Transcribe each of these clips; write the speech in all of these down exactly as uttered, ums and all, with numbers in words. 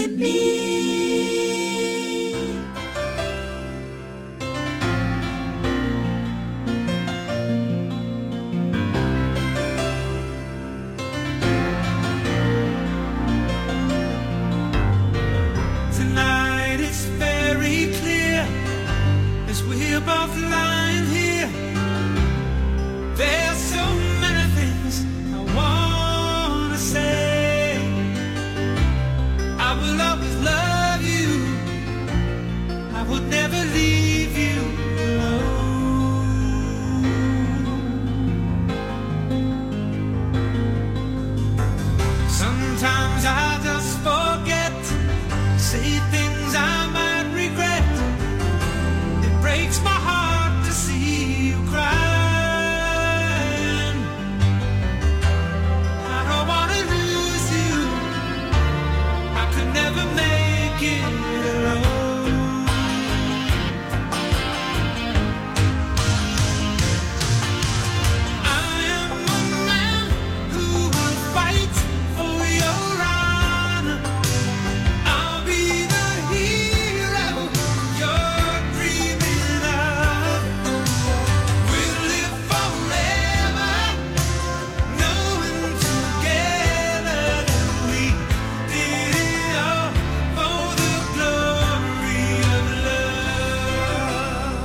Tonight it's very clear as we're both lying here. There's so many things I wanna say. I will always love you. I would never leave you alone. Sometimes I just forget, say things I might regret. It breaks my heart to see you crying. I don't wanna lose you. I could never make it alone. I am a man who will fight for your honor. I'll be the hero you're dreaming of. We'll live forever, knowing together that we did it all for the glory of love.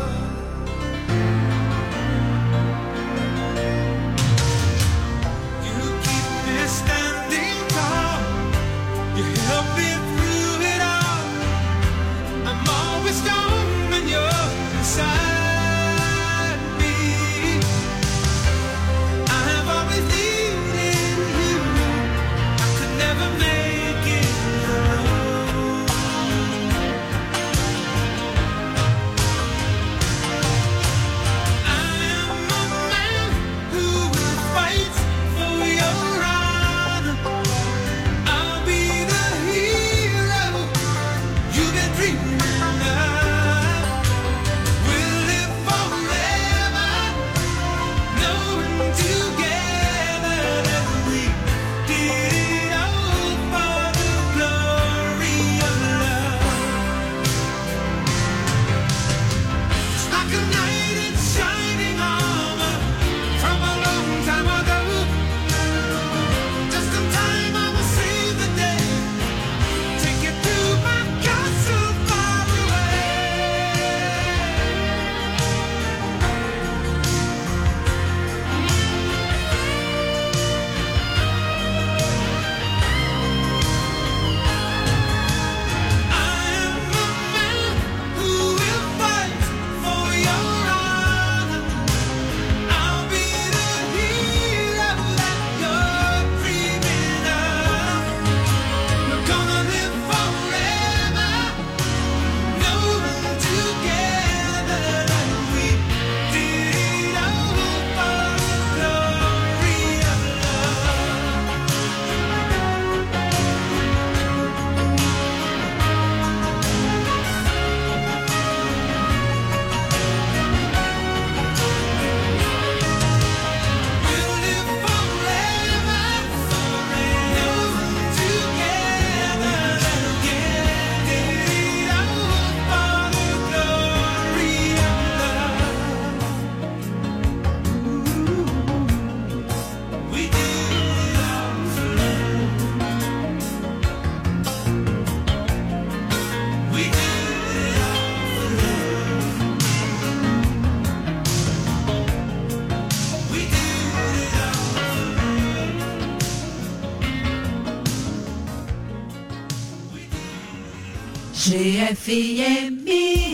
You keep me standing tall. You help me through it all. I'm always strong when you're beside me. I have always needed you. I could never make it alone. I am a man who will fight for your honor. I'll be the hero you've been dreaming of. We'll live forever, knowing together that we did it all for the glory of love. It's like a knight in shining armor from a long time ago. Just in time I will save the day. Take you to my castle far away. I am a man who will fight for your honor. I'll be the hero that you're dreaming of. We're gonna live forever, knowing together that we did it all for the glory of love. We'll live forever, knowing together that we did it all for the glory of love. We did it all for love. We did it all for love. We did it all for love. G F M.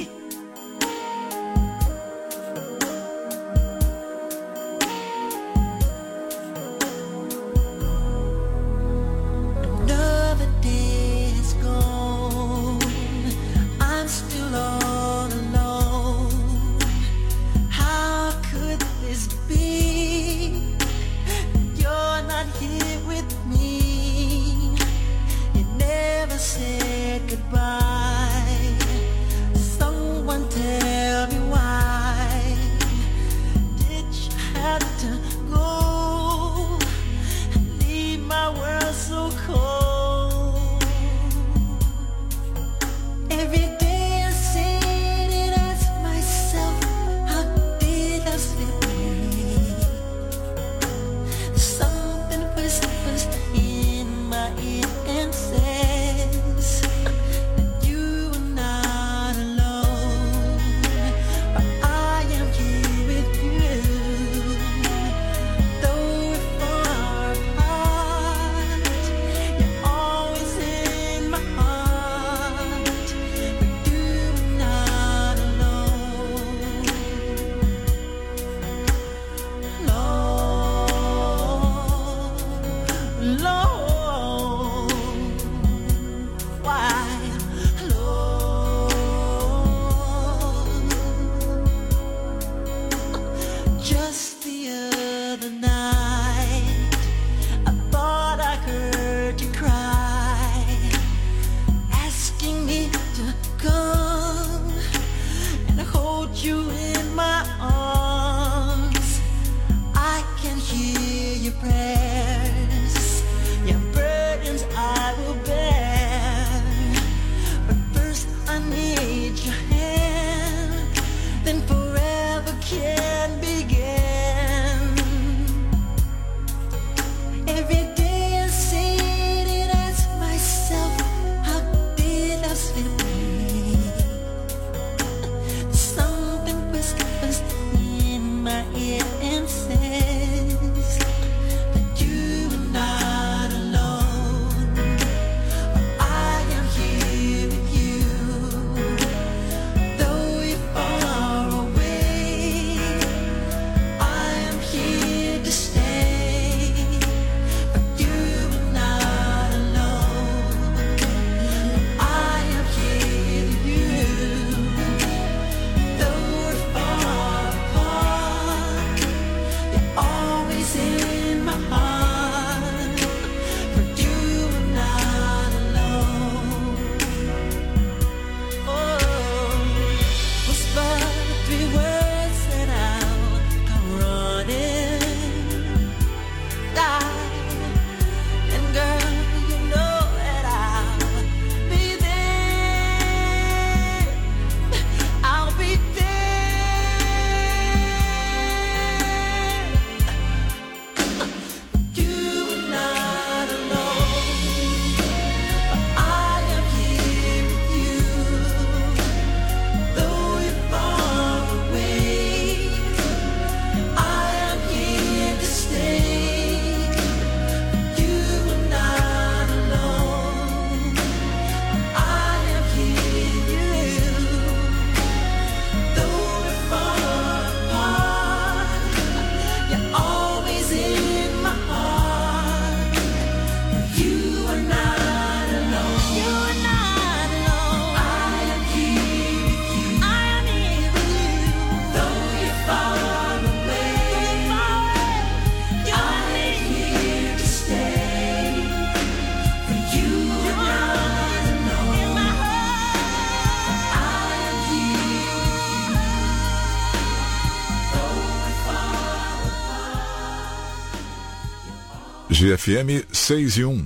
Another day is gone. I'm still all alone. How could this be? You're not here with me. You never said goodbye. So G F M seis e um.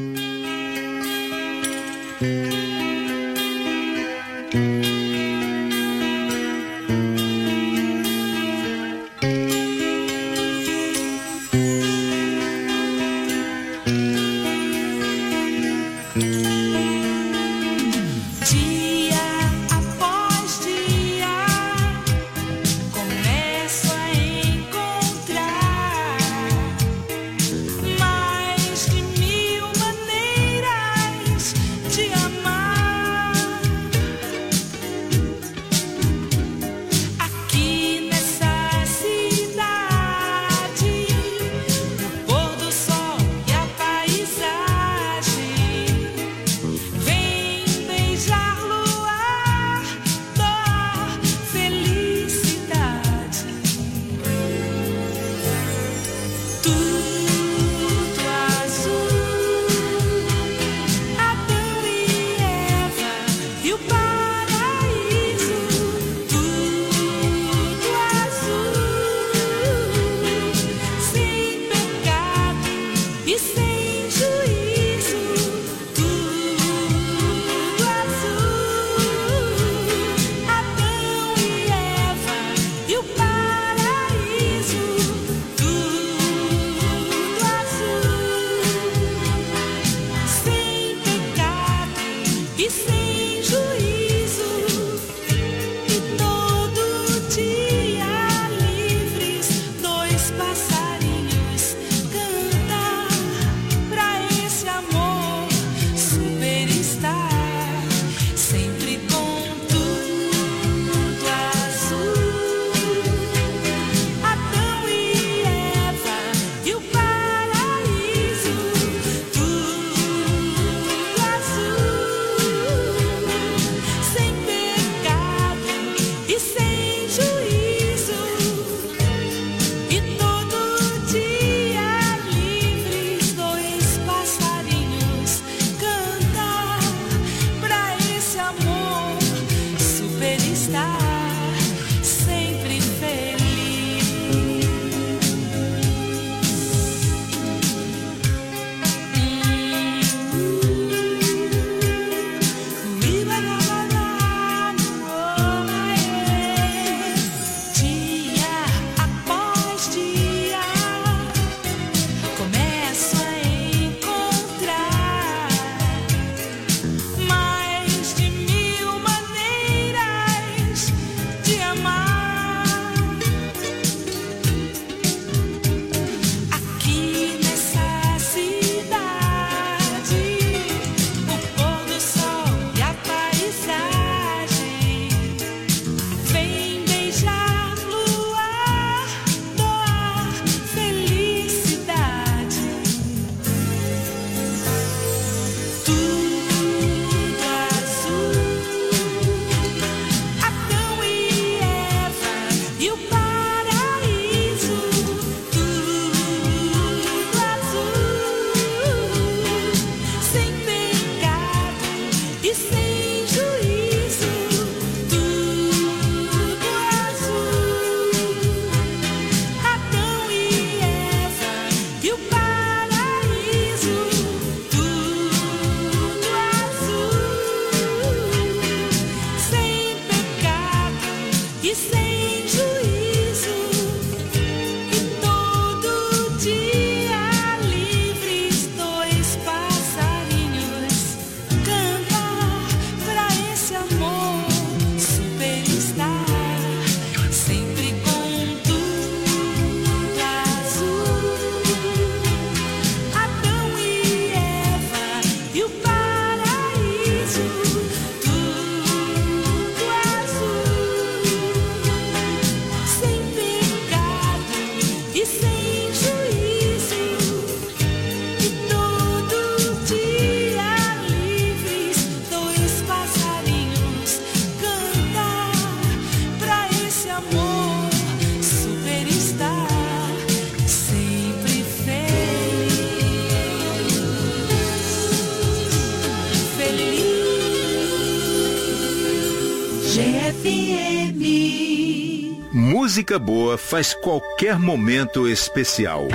G F M. Música boa faz qualquer momento especial.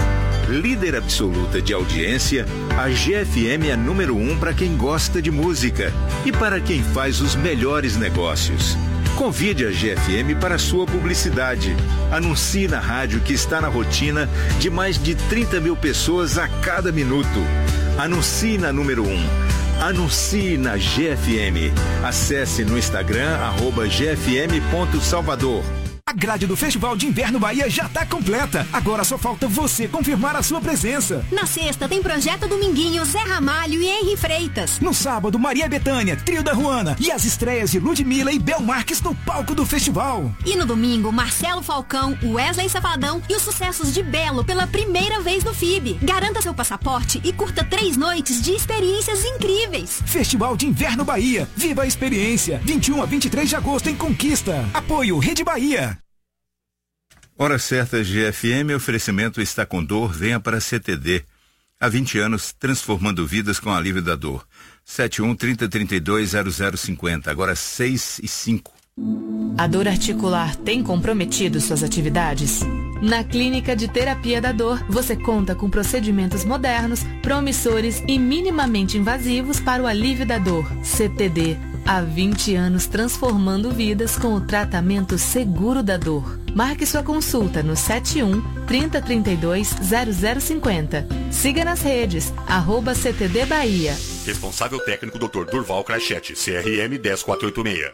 Líder absoluta de audiência, a G F M é número um para quem gosta de música e para quem faz os melhores negócios. Convide a G F M para sua publicidade. Anuncie na rádio que está na rotina de mais de trinta mil pessoas a cada minuto. Anuncie na número um. Anuncie na G F M. Acesse no Instagram, arroba G F M ponto Salvador. A grade do Festival de Inverno Bahia já tá completa. Agora só falta você confirmar a sua presença. Na sexta tem Projeto Dominguinho, Zé Ramalho e Henri Freitas. No sábado, Maria Bethânia, Trio da Ruana e as estreias de Ludmilla e Bel Marques no palco do festival. E no domingo, Marcelo Falcão, Wesley Safadão e os sucessos de Belo pela primeira vez no F I B. Garanta seu passaporte e curta três noites de experiências incríveis. Festival de Inverno Bahia. Viva a experiência. vinte e um a vinte e três de agosto em Conquista. Apoio Rede Bahia. Hora certa G F M, oferecimento Está com Dor, venha para C T D. Há vinte anos, transformando vidas com alívio da dor. sete um, trinta, trinta e dois, zero zero cinquenta, agora seis e cinco. A dor articular tem comprometido suas atividades? Na Clínica de Terapia da Dor, você conta com procedimentos modernos, promissores e minimamente invasivos para o alívio da dor. C T D. Há vinte anos transformando vidas com o tratamento seguro da dor. Marque sua consulta no sete um, trinta, trinta e dois, zero zero cinquenta. Siga nas redes, arroba C T D Bahia. Responsável técnico doutor Durval Crachete, C R M dez quatro oito seis.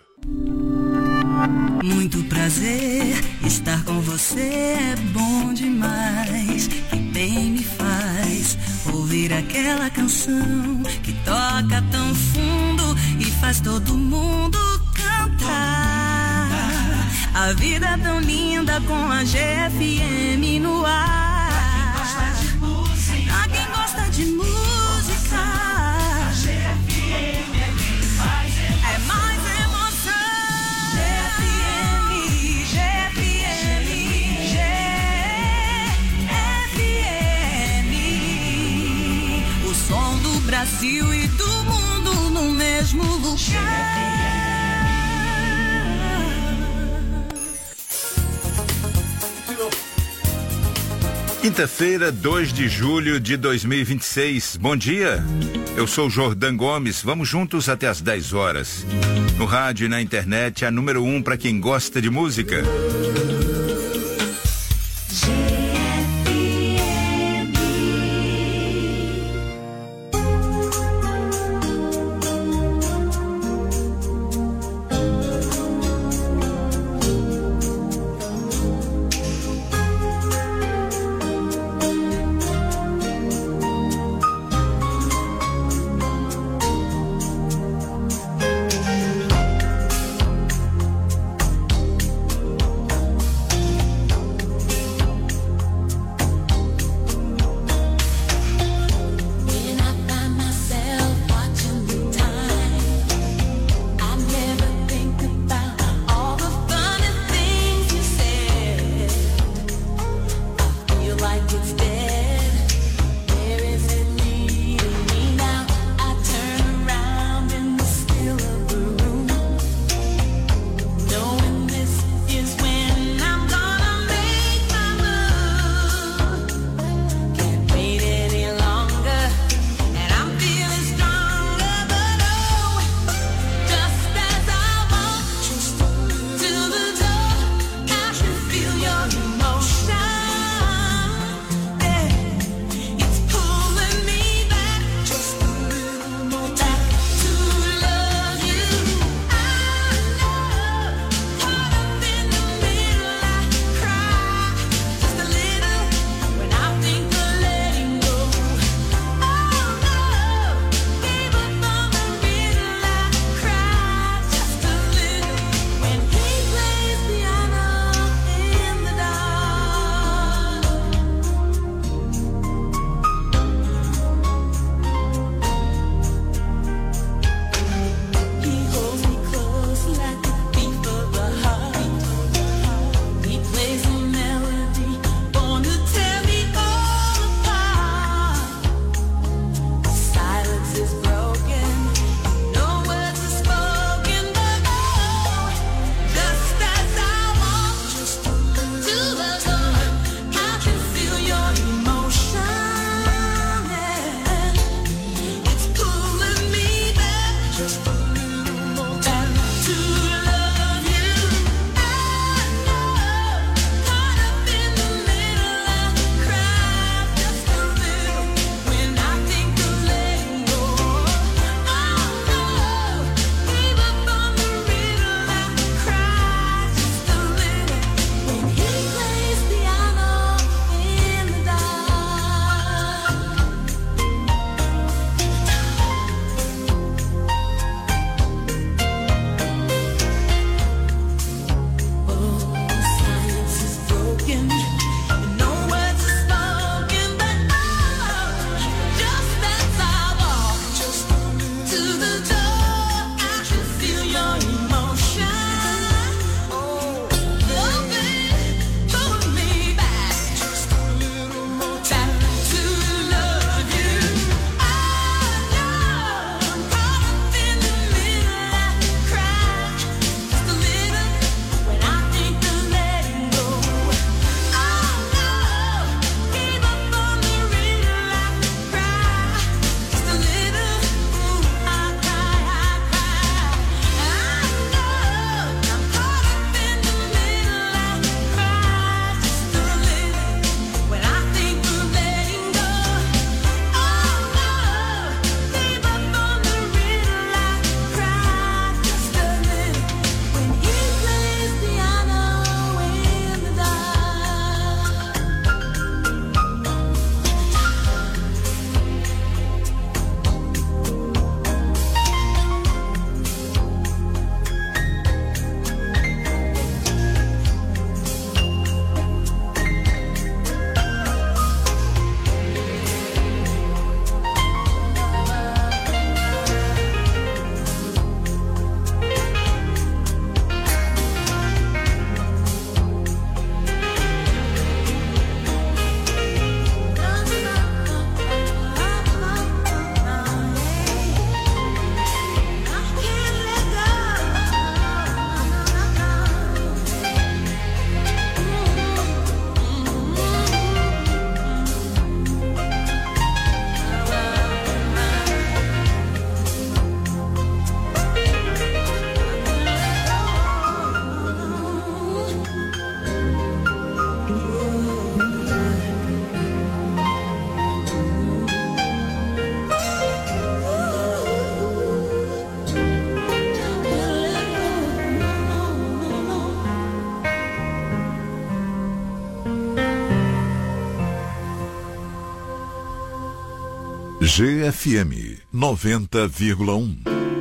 Muito prazer, estar com você é bom demais. Que bem me faz ouvir aquela canção que toca tão fundo e faz todo mundo cantar. A vida é tão linda com a G F M no ar. Pra quem gosta de música, a G F M é quem faz. É mais emoção. G F M, G F M, G F M. O som do Brasil e do mundo no mesmo lugar. Quinta-feira, dois de julho de dois mil e vinte e seis. Bom dia. Eu sou Jordan Gomes. Vamos juntos até às dez horas. No rádio e na internet, a número um para quem gosta de música. G F M noventa vírgula um.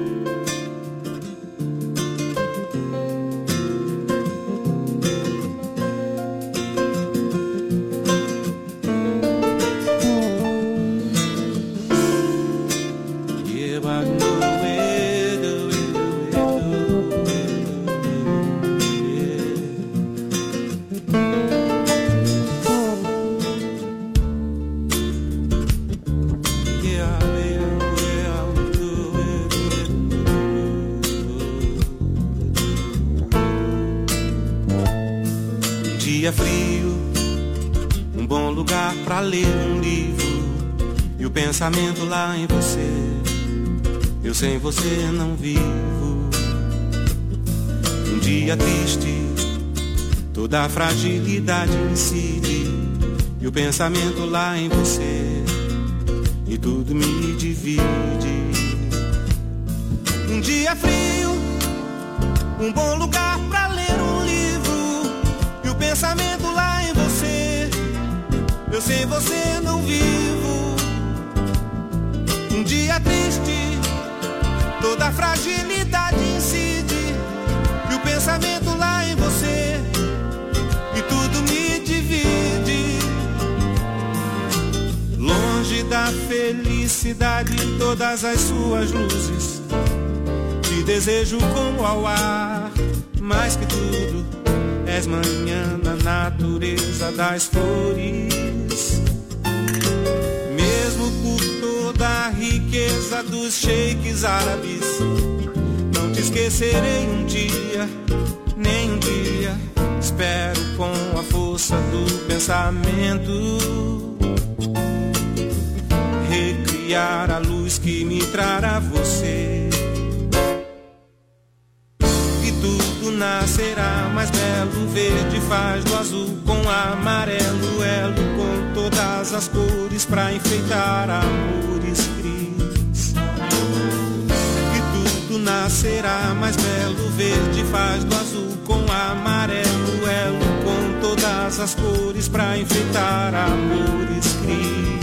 Dia frio, um bom lugar pra ler um livro e o pensamento lá em você. Eu sem você não vivo. Um dia triste, toda a fragilidade incide e o pensamento lá em você e tudo me divide. Um dia frio, um bom lugar pra ler um livro e o pensamento lá em você. Eu sem você não vivo. Um dia triste, toda a fragilidade incide e o pensamento lá em você e tudo me divide. Longe da felicidade, todas as suas luzes, te desejo como ao ar, mais que tudo és manhã na natureza das flores. Mesmo por toda a riqueza dos sheiks árabes, não te esquecerei um dia, nem um dia. Espero com a força do pensamento recriar a luz que me trará você. Tudo nascerá mais belo, verde faz do azul com amarelo, elo com todas as cores pra enfeitar amores cris. E tudo nascerá mais belo, verde faz do azul com amarelo, elo com todas as cores pra enfeitar amores cris.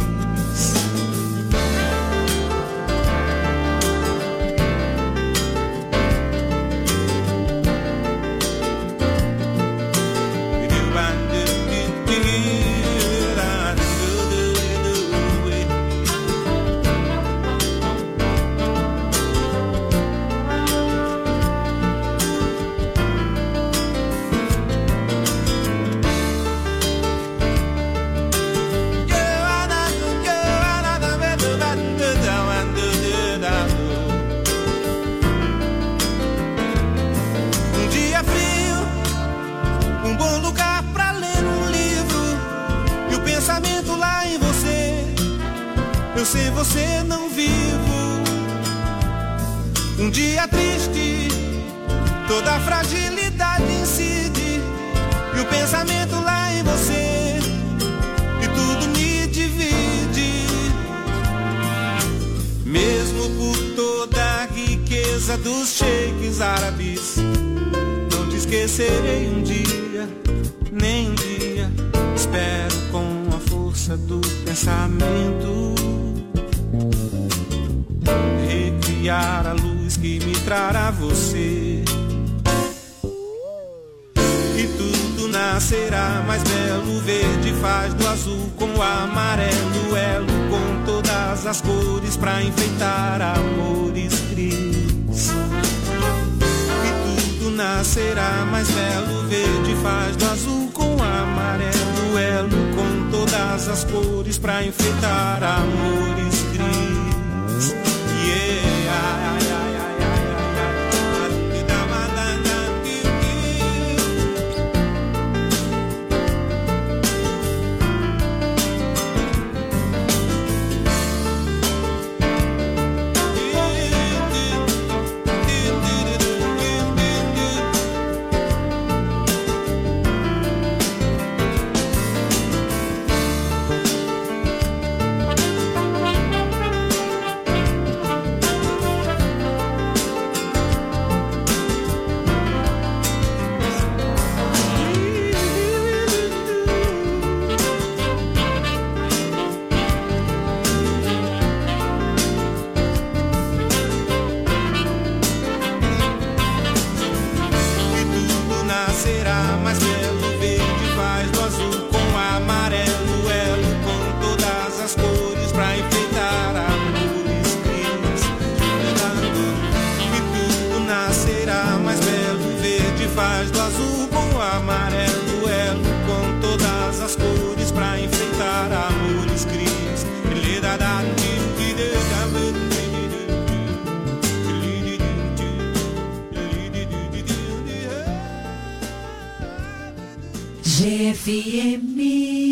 Eu sem você não vivo. Um dia triste, toda a fragilidade incide e o pensamento lá em você e tudo me divide. Mesmo por toda a riqueza dos sheiks árabes, não te esquecerei um dia, nem um dia. Espero com a força do pensamento recriar a luz que me trará você. E tudo nascerá mais belo, verde faz do azul com o amarelo, elo com todas as cores pra enfeitar amores cris. E tudo nascerá mais belo, verde faz do azul com o amarelo, elo com todas as cores pra enfeitar amores cris. Yeah. G F M.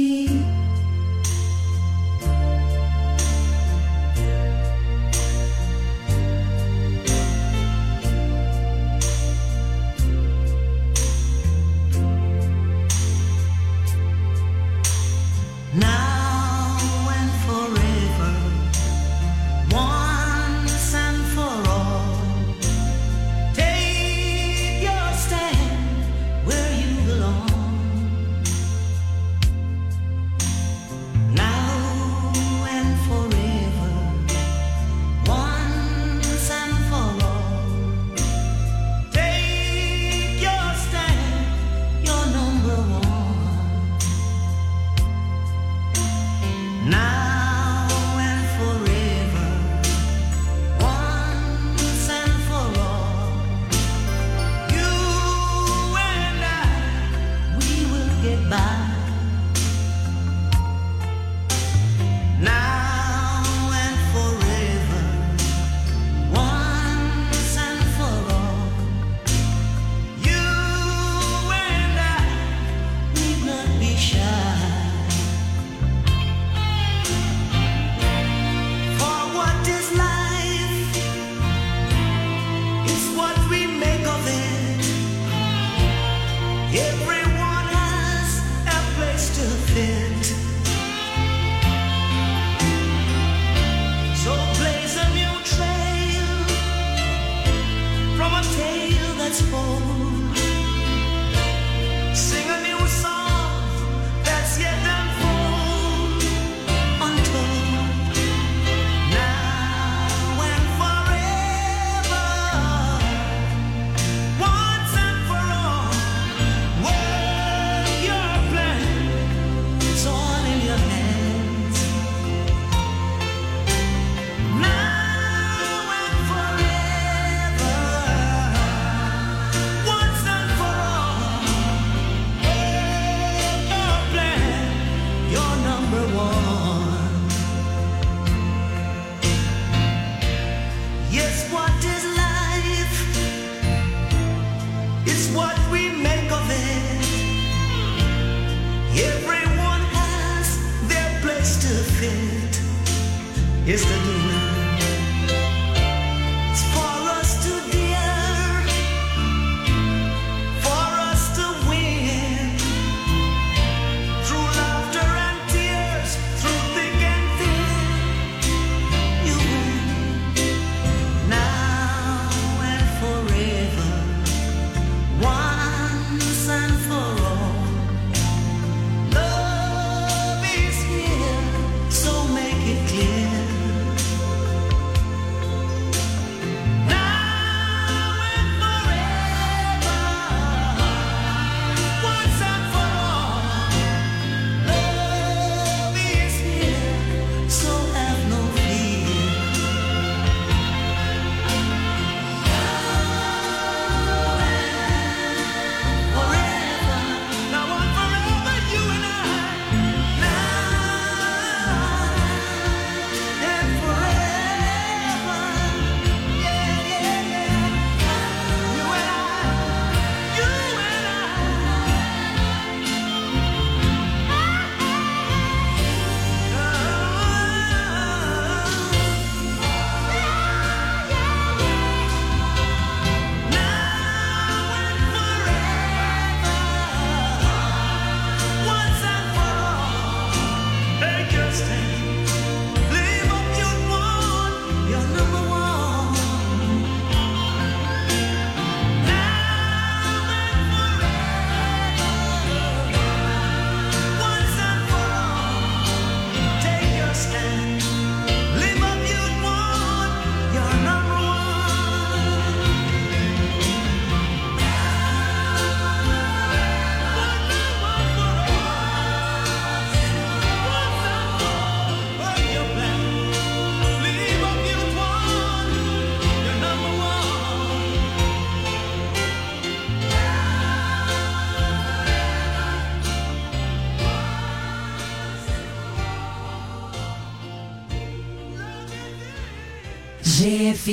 G F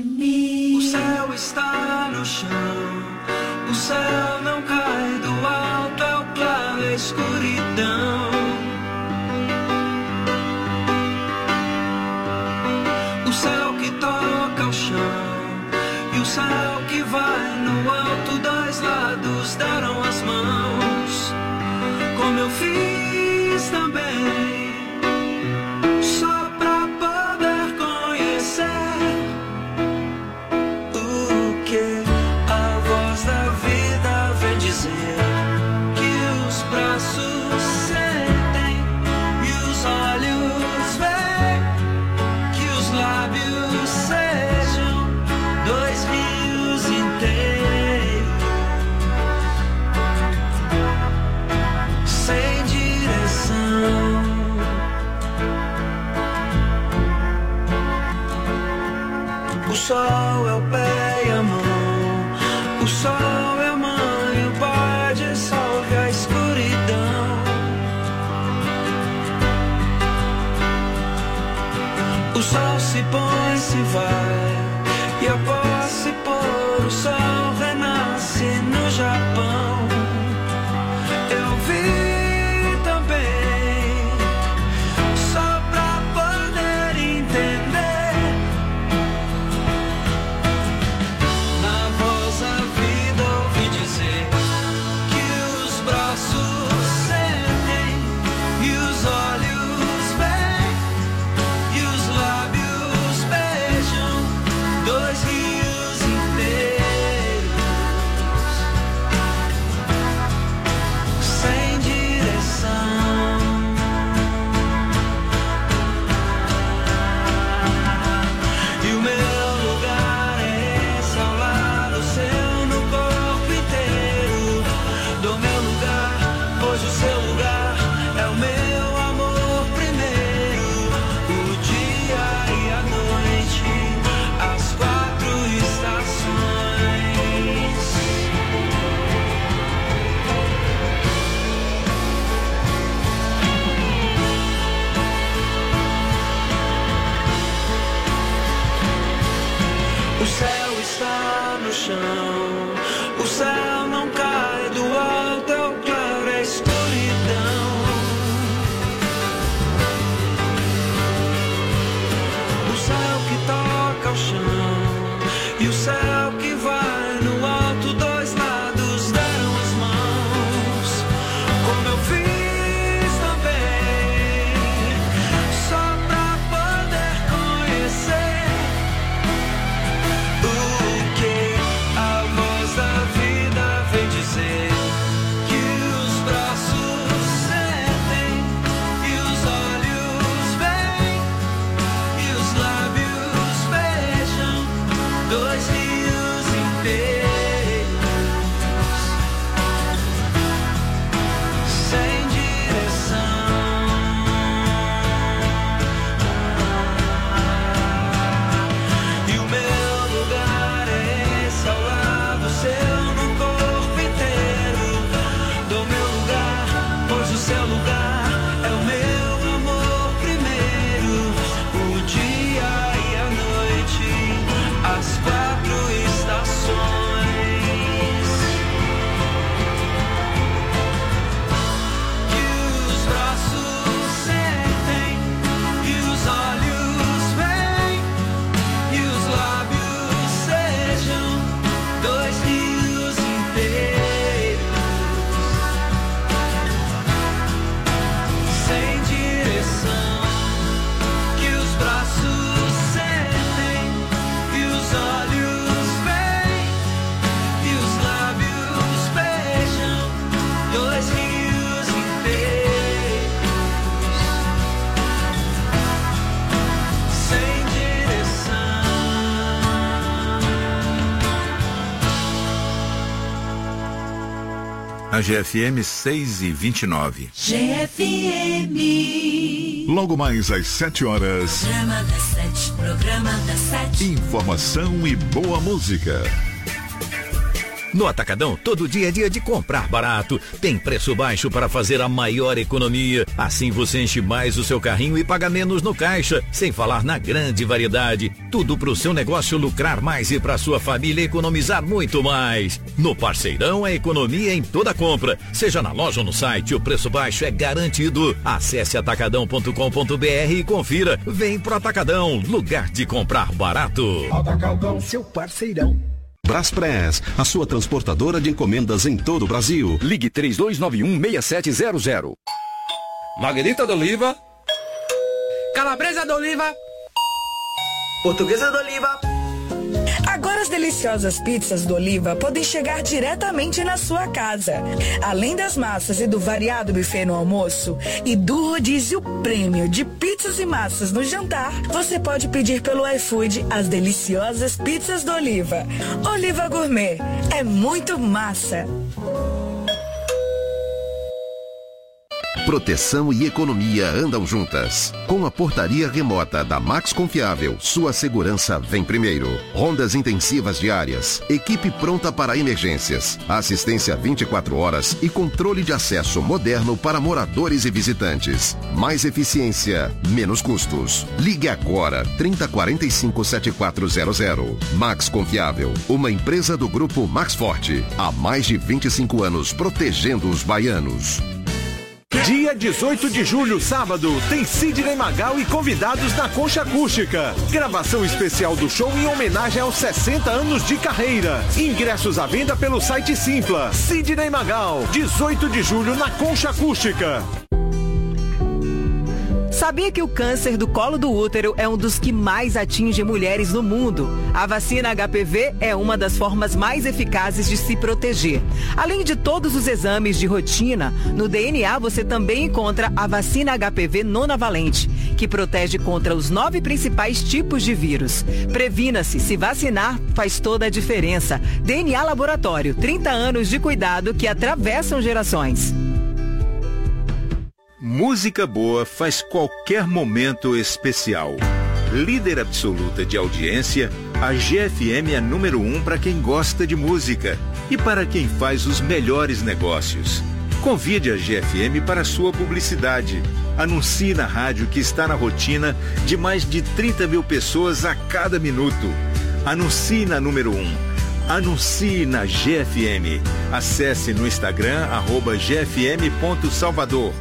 M. O céu está no chão, o céu não cai do alto, é o planeta. a escuridão. O céu que toca o chão e o céu que vai no alto, dois lados deram as mãos, como eu fiz também, só pra poder conhecer o que a voz da vida vem dizer, que os braços sentem e os olhos veem, que os lábios sejam dois rios inteiros, sem direção. O sol é o pé e a mão, o sol é a mãe, o pai dissolve a escuridão. O sol se põe, se vai, e após se pôr, o sol renasce no Japão. Eu vi também, só pra poder entender, na voz da vida ouvi dizer que os braços sentem e os olhos veem e os lábios beijam dois rios inteiros, sem direção. E o meu lugar é esse, ao lado seu, no corpo inteiro. Do meu lugar, pois o seu lugar é o meu amor primeiro. O dia e a noite, as quatro estações. O céu está no chão, o céu não cai do alto, é o claro, é a escuridão. O céu que toca o chão e o céu que vai no alto, dois lados deram as mãos, como eu fiz também, só pra poder conhecer o que a voz da vida vem dizer, que os braços sentem e os olhos veem e os lábios beijam dois rios inteiros, sem direção. E o meu lugar é esse, ao lado seu, no corpo inteiro. Do meu lugar, pois o seu lugar é o meu amor primeiro. O dia e a noite, as quatro estações. Que os braços sentem e os olhos veem e os lábios sejam dois rios inteiros, sem direção. Que os braços sentem e os olhos veem e os lábios beijam dois rios inteiros, sem direção. A G F M seis e vinte e nove. G F M. Logo mais às sete horas, Programa das sete. Programa das sete. informação e boa música. No Atacadão, todo dia é dia de comprar barato. Tem preço baixo para fazer a maior economia. Assim você enche mais o seu carrinho e paga menos no caixa. Sem falar na grande variedade. Tudo para o seu negócio lucrar mais e para sua família economizar muito mais. No Parceirão, a economia em toda compra. Seja na loja ou no site, o preço baixo é garantido. Acesse atacadão ponto com ponto br e confira. Vem pro Atacadão, lugar de comprar barato. Atacadão, seu parceirão. Braspress, a sua transportadora de encomendas em todo o Brasil. Ligue três dois nove um, seis sete zero zero. Marguerita de Oliva. Calabresa de Oliva. Portuguesa de Oliva. Agora as deliciosas pizzas do Oliva podem chegar diretamente na sua casa. Além das massas e do variado buffet no almoço e do rodízio prêmio de pizzas e massas no jantar, você pode pedir pelo iFood as deliciosas pizzas do Oliva. Oliva Gourmet é muito massa. Proteção e economia andam juntas. Com a portaria remota da Max Confiável, sua segurança vem primeiro. Rondas intensivas diárias, equipe pronta para emergências, assistência vinte e quatro horas e controle de acesso moderno para moradores e visitantes. Mais eficiência, menos custos. Ligue agora, trinta quarenta e cinco, setenta e quatro zero zero. Max Confiável, uma empresa do grupo Max Forte. Há mais de vinte e cinco anos protegendo os baianos. Dia dezoito de julho, sábado, tem Sidney Magal e convidados na Concha Acústica. Gravação especial do show em homenagem aos sessenta anos de carreira. Ingressos à venda pelo site Simpla. Sidney Magal, dezoito de julho na Concha Acústica. Sabia que o câncer do colo do útero é um dos que mais atinge mulheres no mundo? A vacina H P V é uma das formas mais eficazes de se proteger. Além de todos os exames de rotina, no D N A você também encontra a vacina H P V nonavalente, que protege contra os nove principais tipos de vírus. Previna-se, se vacinar faz toda a diferença. D N A Laboratório, trinta anos de cuidado que atravessam gerações. Música boa faz qualquer momento especial. Líder absoluta de audiência, a G F M é número um para quem gosta de música e para quem faz os melhores negócios. Convide a G F M para sua publicidade. Anuncie na rádio que está na rotina de mais de trinta mil pessoas a cada minuto. Anuncie na número um. Anuncie na G F M. Acesse no Instagram, arroba G F M ponto Salvador.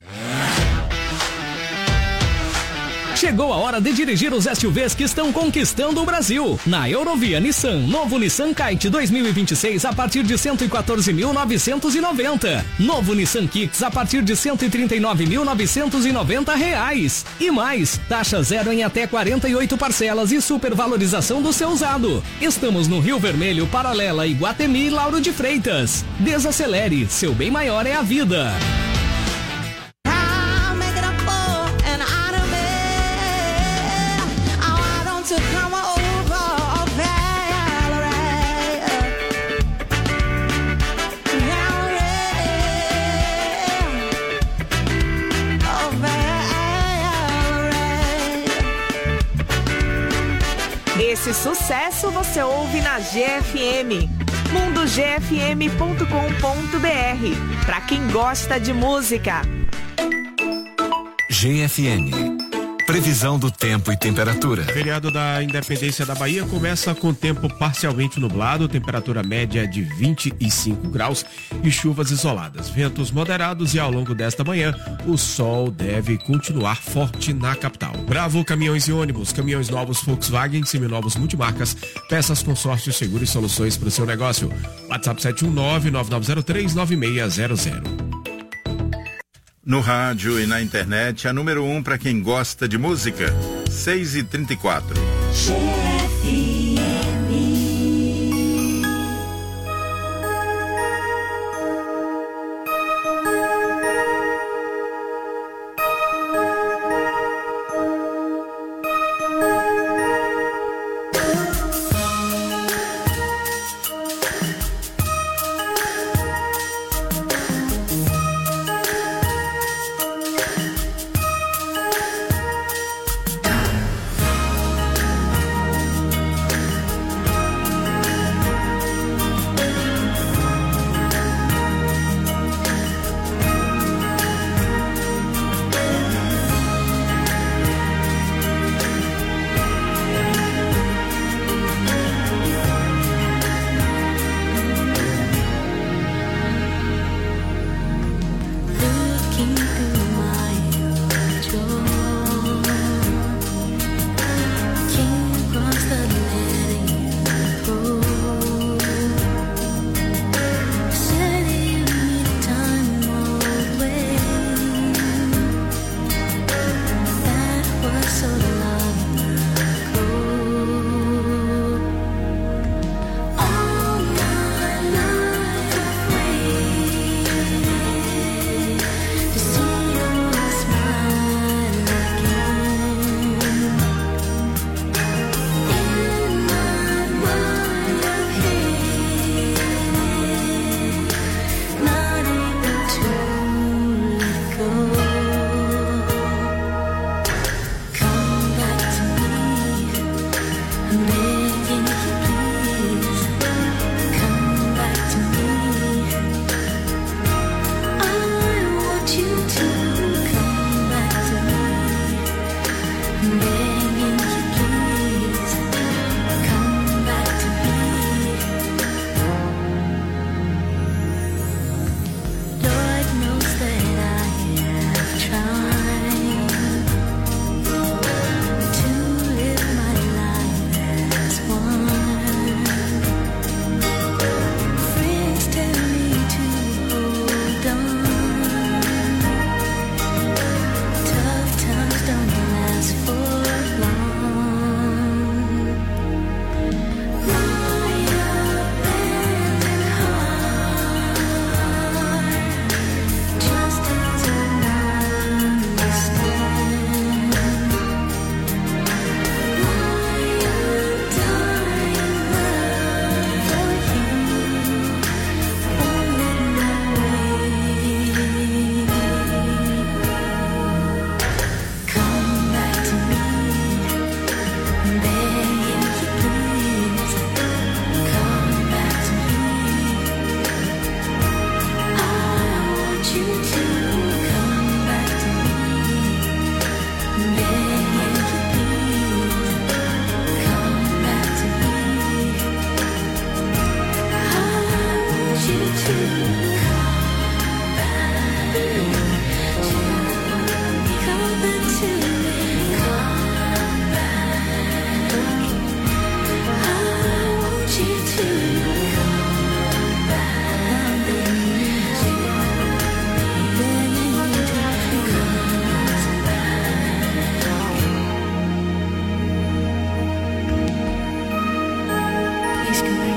Chegou a hora de dirigir os S U Vs que estão conquistando o Brasil. Na Eurovia Nissan, novo Nissan Kite dois mil e vinte e seis a partir de cento e quatorze mil novecentos e noventa. Novo Nissan Kicks a partir de cento e trinta e nove mil novecentos e noventa reais. E mais, taxa zero em até quarenta e oito parcelas e supervalorização do seu usado. Estamos no Rio Vermelho, Paralela, Iguatemi e Lauro de Freitas. Desacelere, seu bem maior é a vida. Esse sucesso você ouve na G F M. mundo g f m ponto com ponto b r. Para quem gosta de música. G F M. Previsão do tempo e temperatura. O feriado da Independência da Bahia começa com tempo parcialmente nublado, temperatura média de vinte e cinco graus e chuvas isoladas. Ventos moderados e ao longo desta manhã o sol deve continuar forte na capital. Bravo Caminhões e Ônibus, caminhões novos Volkswagen, seminovos multimarcas, peças consórcio seguro e soluções para o seu negócio. WhatsApp sete um nove, nove nove zero três, nove seis zero zero. No rádio e na internet, a número um para quem gosta de música. seis e trinta e quatro.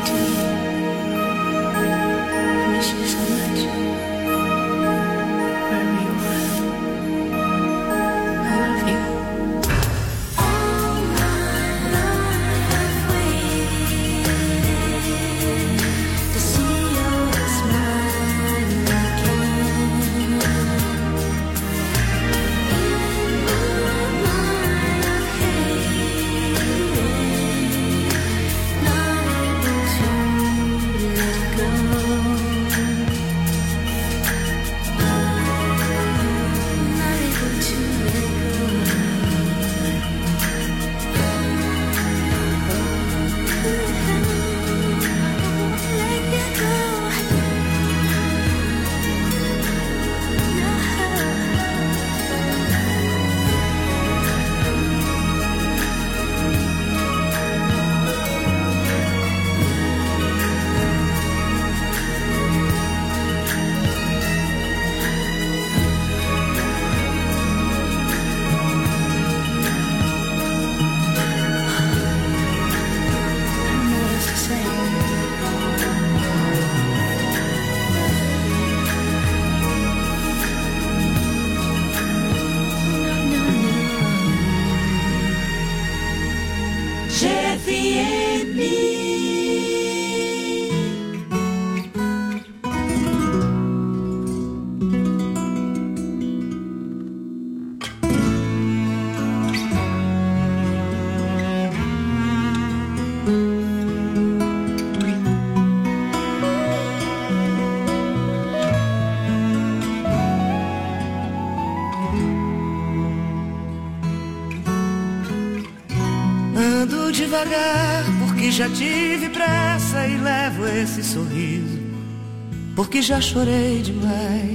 Devagar, porque já tive pressa e levo esse sorriso, porque já chorei demais.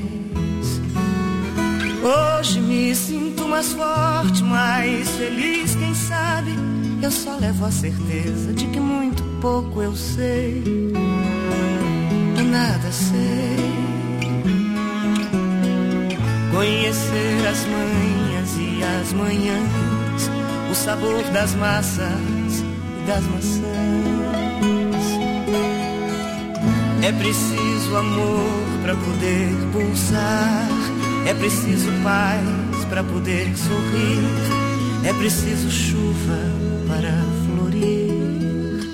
Hoje me sinto mais forte, mais feliz, quem sabe eu só levo a certeza de que muito pouco eu sei, e nada sei. Conhecer as manhas e as manhãs, o sabor das massas das maçãs. É preciso amor para poder pulsar, é preciso paz para poder sorrir, é preciso chuva para florir.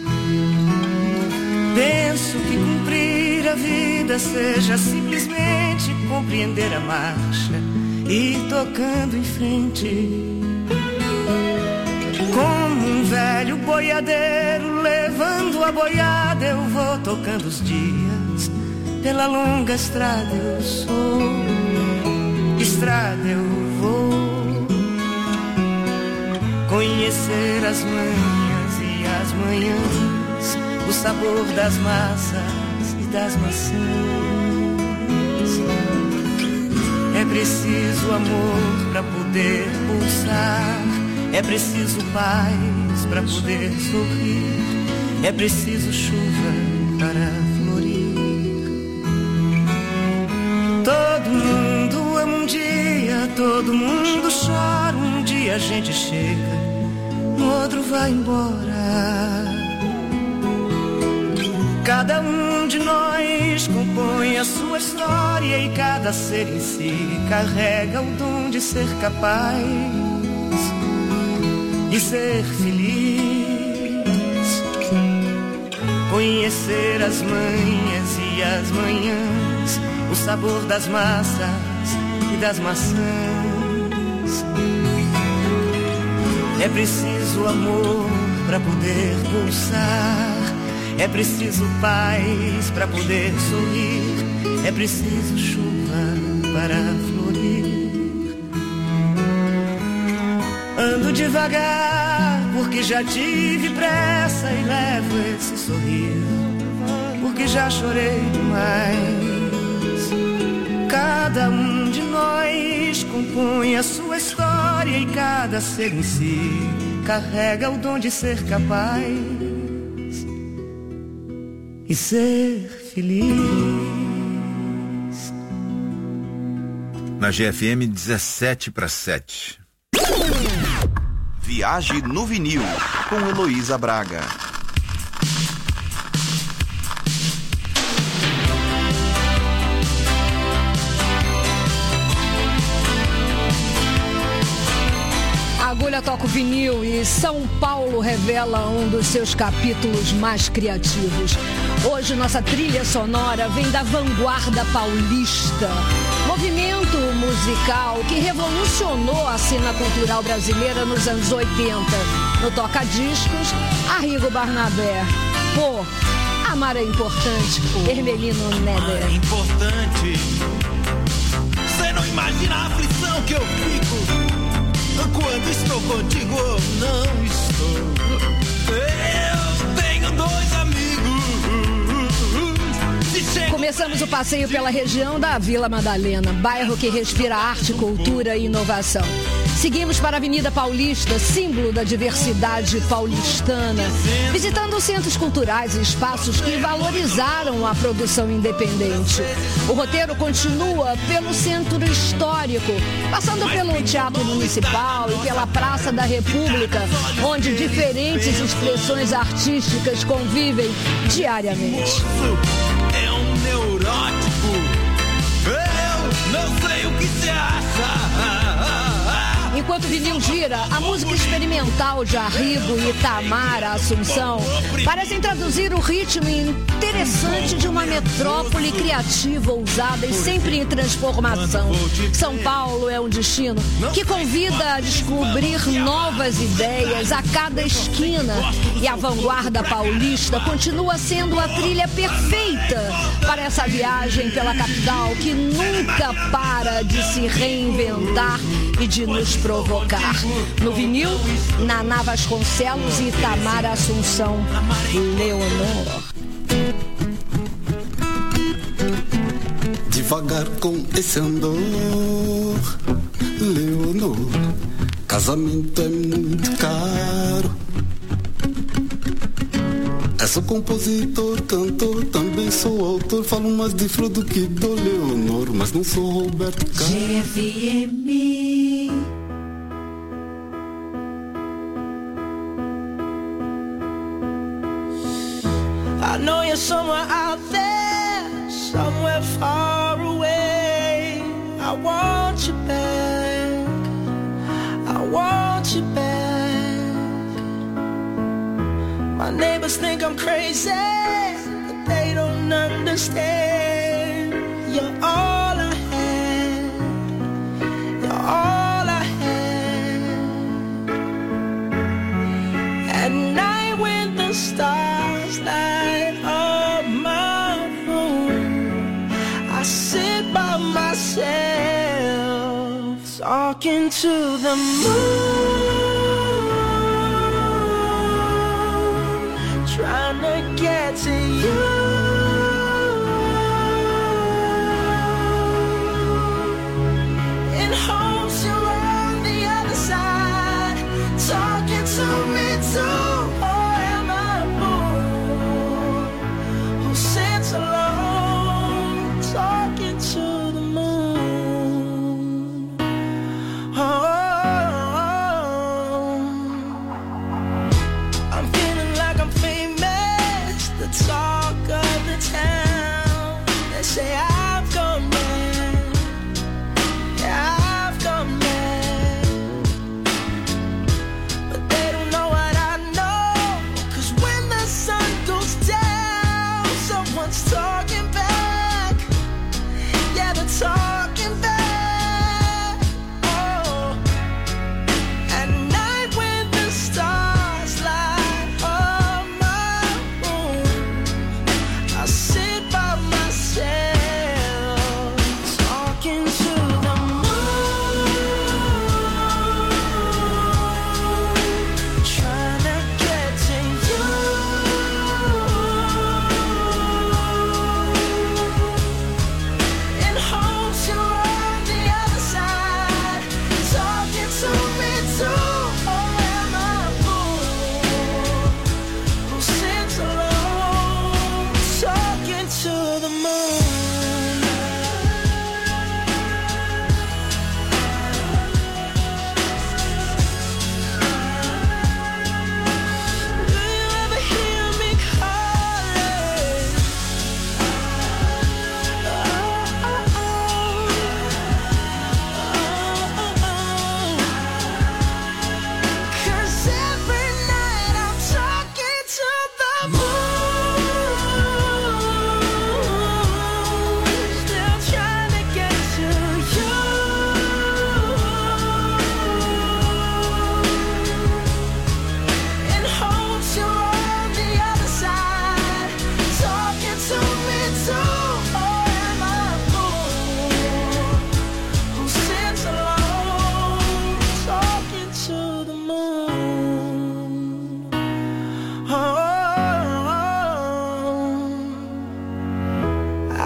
Penso que cumprir a vida seja simplesmente compreender a marcha e ir tocando em frente. Como um velho boiadeiro levando a boiada, eu vou tocando os dias. Pela longa estrada eu sou, estrada eu vou. Conhecer as manhas e as manhãs, o sabor das massas e das maçãs. É preciso amor para poder pulsar, é preciso paz para poder sorrir, é preciso chuva para florir. Todo mundo ama um dia, todo mundo chora, um dia a gente chega, no outro vai embora. Cada um de nós compõe a sua história e cada ser em si carrega o dom de ser capaz e ser feliz. Conhecer as manhas e as manhãs, o sabor das massas e das maçãs. É preciso amor para poder pulsar, é preciso paz para poder sorrir, é preciso chuva para florir. Ando devagar, porque já tive pressa e levo esse sorriso, porque já chorei demais. Cada um de nós compõe a sua história e cada ser em si carrega o dom de ser capaz e ser feliz. Na G F M, dezessete para sete. Viagem no Vinil, com Heloísa Braga. vinil e São Paulo revela um dos seus capítulos mais criativos. Hoje nossa trilha sonora vem da vanguarda paulista, movimento musical que revolucionou a cena cultural brasileira nos anos oitenta. No toca-discos, Arrigo Barnabé. Pô, amar é importante, Hermelino Neder. É importante. Você não imagina a aflição que eu fico quando estou contigo ou não estou. Eu tenho dois amigos. Começamos o passeio pela região da Vila Madalena, bairro que respira arte, cultura e inovação. Seguimos para a Avenida Paulista, símbolo da diversidade paulistana, visitando centros culturais e espaços que valorizaram a produção independente. O roteiro continua pelo Centro Histórico, passando pelo Teatro Municipal e pela Praça da República, onde diferentes expressões artísticas convivem diariamente. É um neurótico. Eu não sei o que você acha. Enquanto o vinil gira, a música experimental de Arrigo e Tamara Assunção parecem traduzir o ritmo interessante de uma metrópole criativa, ousada e sempre em transformação. São Paulo é um destino que convida a descobrir novas ideias a cada esquina, e a vanguarda paulista continua sendo a trilha perfeita para essa viagem pela capital que nunca para de se reinventar e de nos provocar. No vinil, Naná Vasconcelos e Tamara Assunção, Leonor. Devagar com esse andor, Leonor, casamento é muito caro. É sou compositor, cantor, também sou autor. Falo mais de flor do que do Leonor, mas não sou Roberto Carlos. G F M. I know you're somewhere out there, somewhere far away. I want you back, I want you back. My neighbors think I'm crazy, but they don't understand. You're all I had, you're all I had. At night when the stars light up my room, I sit by myself talking to the moon, trying to get to you. In hopes you're on the other side, talking to me too. Or am I a fool who sits alone, talking to the moon? Oh. I'm feeling like I'm famous, the talk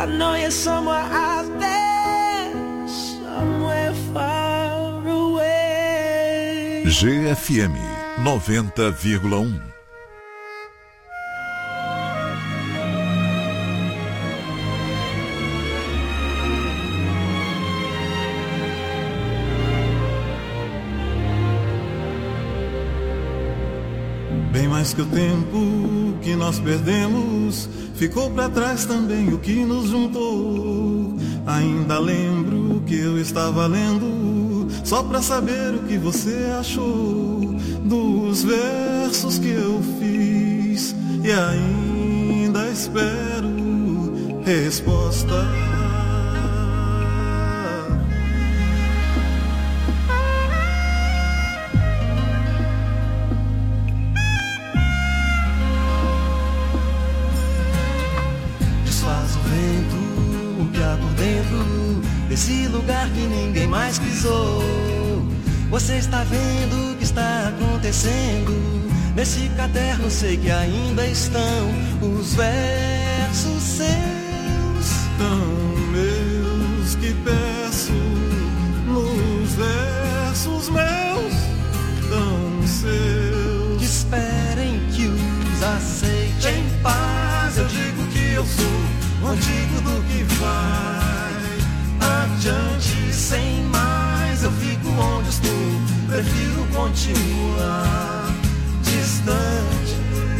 I know you're somewhere out there, somewhere far away. G F M noventa vírgula um. Bem mais que o tempo que nós perdemos, ficou pra trás também o que nos juntou. Ainda lembro que eu estava lendo, só pra saber o que você achou dos versos que eu fiz. E ainda espero resposta. Esse lugar que ninguém mais pisou. Você está vendo o que está acontecendo? Nesse caderno sei que ainda estão os versos seus, tão meus que peço nos versos meus, tão seus que esperem que os aceite em paz. Eu digo que eu sou o antigo do que vai adiante, sem mais eu fico onde estou. Prefiro continuar distante.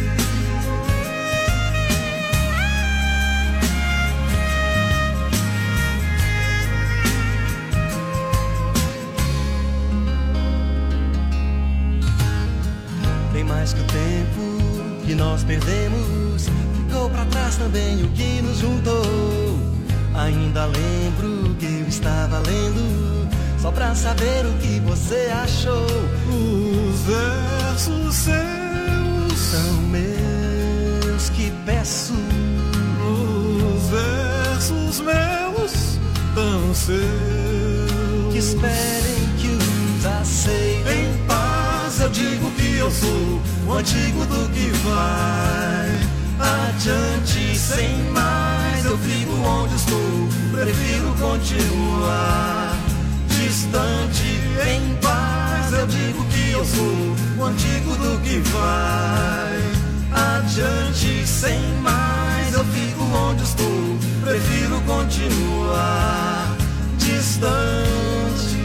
Bem mais que o tempo que nós perdemos, ficou pra trás também o que nos juntou. Ainda lembro que eu estava lendo, só pra saber o que você achou. Os versos seus são meus que peço. Os versos meus tão seus que esperem que os aceitem em paz. Eu digo que eu sou o antigo do que vai adiante, sem mais eu fico onde estou. Prefiro continuar distante, em paz. Eu digo que eu sou o antigo do que vai adiante, sem mais eu fico onde estou. Prefiro continuar distante.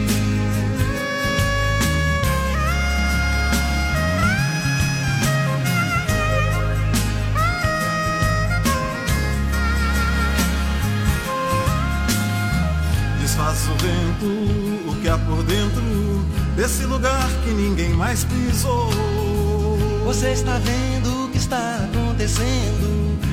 Desfaz o vento o que há por dentro desse lugar que ninguém mais pisou. Você está vendo o que está acontecendo?